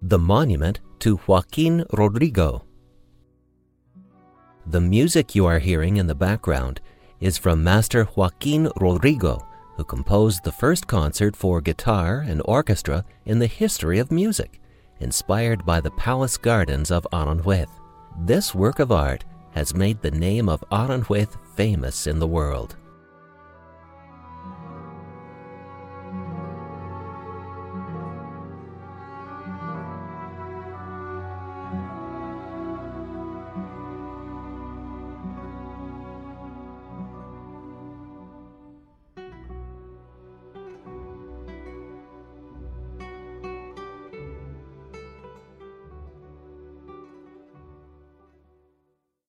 The Monument to Joaquin Rodrigo. The music you are hearing in the background is from Master Joaquin Rodrigo, who composed the first concert for guitar and orchestra in the history of music, inspired by the palace gardens of Aranjuez. This work of art has made the name of Aranjuez famous in the world.